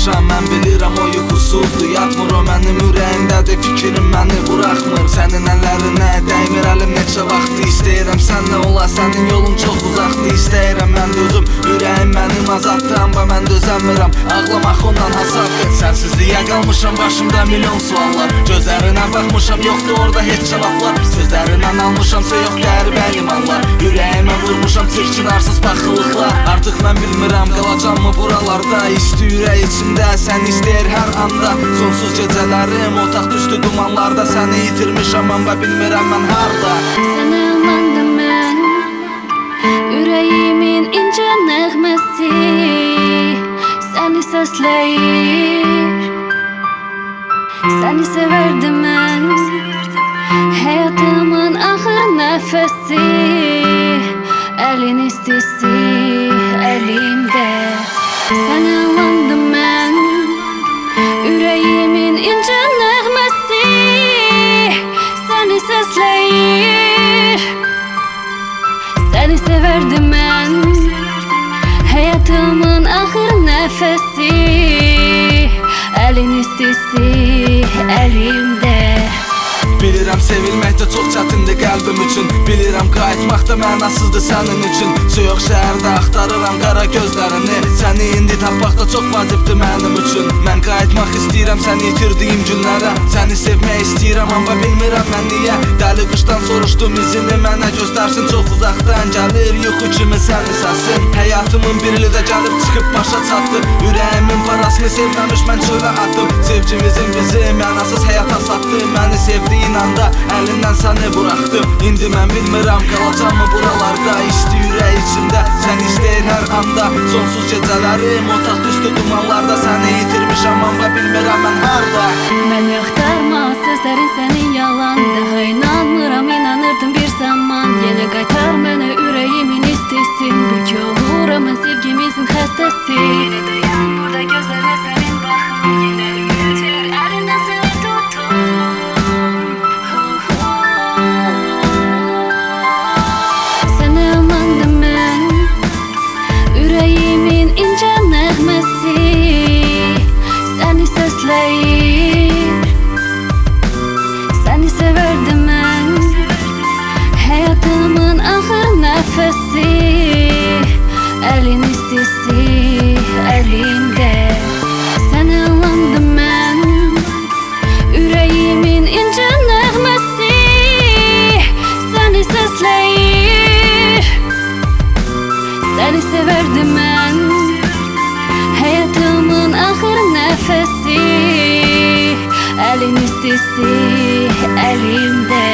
qalmışam. Mən bilirəm o yuxusuzdur, yatmır o mənim ürəyimdədir. Fikrim məni buraxmır, sənin əllərinə dəymir əlim neçə vaxtı. İstəyirəm sənlə ola, sənin yolun çox uzaqdır. İstəyirəm mən dözüm, ürəyim mənim azaddır. Amma mən dözəmirəm, ağlamaq ondan hasaddır. Sənsizliyə qalmışam, başımda milyon suallar. Gözlərinə baxmışam, yoxdur orada heç cavablar. Sözlərindən almışamsa yox qəribə imanlar. Ürəyimə vurmuşam çirkinarsız baxılıqlar. Artıq mən bilmirəm qalacam mı buralarda. İsti ürək içində sən istəyir hər anda. Sonsuz gecələrim otaq düşdü dumanlarda. Səni itirmişəm amma bilmirəm mən harda. Sənə amandım mən, ürəyimin incə nəğməsi səni səsləyir. Səni severdim mən, həyatımın axır nəfəsi. Əlin istisi əlimdə. Sənə amandım mən, ürəyimin incə nəğməsi səni səsləyir. Səni severdim mən, həyatımın axır nəfəsi. Əlin istisi əlimdə. Bilirəm sevilmək də çox çətindir qəlbim üçün. Bilirəm qayıtmaq da mənasızdır sənin üçün. Soyuq şəhərdə axtarıram qara gözlərini. Səni indi tapmaq da çox vacibdir mənim üçün. Mən qayıtmaq istəyirəm səni itirdiyim günlərə. Səni sevmək istəyirəm amma bilmirəm mən niyə. Dəli qışdan soruşdum izini mənə göstərsin. Çox uzaqdan gəlir yuxu kimi sənin səsin. Həyatımın bir ili də gəlib çıxıb başa çatdı. Ürəyimin parasını sevməmiş mən çölə atdım. Sevgimizin bizi mənasız həyata satdı. Məni sevdiyin anda əlindən səni buraxdım. İndi mən bilmirəm qalacam mı buralarda. İsti ürək içində sən istəyir hər anda. Sonsuz gecələrim otaq düşdü dumanlarda. Səni itirmişəm amma bilmirəm mən harda. Məni axtarma, sözlərin sənin yalandı. İnanmıram, inanırdım bir zaman. Yenə qaytar mənə ürəyimin istisin. Bil ki oluram mən sevgimizin xəstəsi. Yenə dayan burada gözlərinə sənin baxım. Yenə ümiddir əlindən səni tutum. Sənə amandım mən, ürəyimin incə nəğməsi səni səsləyir. Səni severdim mən, həyatımın axır nəfəsi. Əlin istisi əlimdə. Sənə amandım mən, ürəyimin incə nəğməsi səni səsləyir. Səni severdim mən, həyatımın axır nəfəsi. Əlin istisi əlimdə.